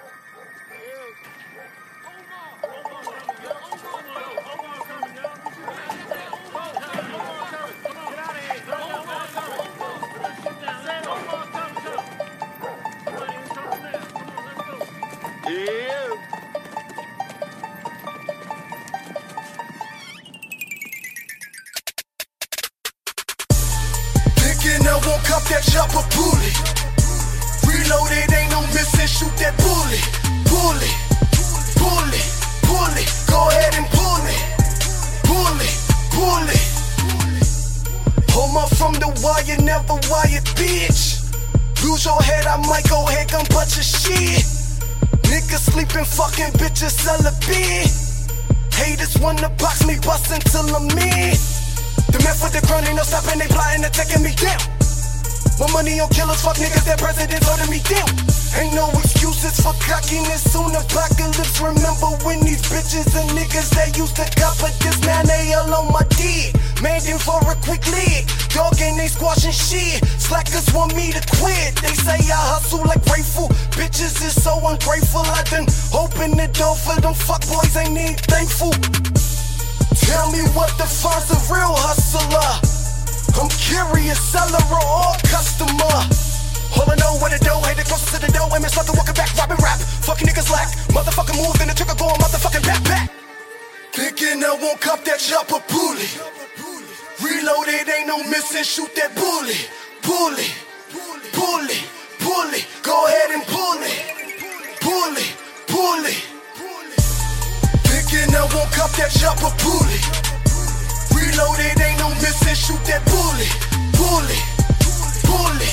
Thinking I won't cop that chopper bullet. Reloaded, ain't no missing, shoot that bullet. Pull it, pull it, pull it. Go ahead and pull it. Pull it, pull it. Home up from the wire, never wired, bitch. Lose your head, I might go ahead, come bunch of shit. Niggas sleeping, fucking bitches, celibate. Haters wanna box me, bustin' till I'm in. The men for the crown, ain't no stopping, they plotting, attacking me down. More money on killers, fuck niggas, their presidents holding me down. Ain't no excuses for cockiness, soon apocalypse. Remember when these bitches and niggas, they used to cop, but this man, they all on my dick. Manding for a quick lid, dog ain't they squashing shit. Slackers want me to quit, they say I hustle like grateful. Bitches is so ungrateful, I done open the door for them fuckboys, ain't need thankful. Tell me what defines a real hustler. I'm curious, seller or customer. All I know what to do, hate it closer to the door. Women start to walking back, robbing rap. Fucking niggas lack, motherfucking move, then the trigger going motherfucking back. Thinking I won't cop that chopper bullet. Reloaded, ain't no missing, shoot that bullet. Pull it, pull it, pull it. Go ahead and pull it. Pull it, pull it. Thinking I won't cop that chopper bullet. Reloaded, ain't no missing, shoot that bullet. Pull it, pull it.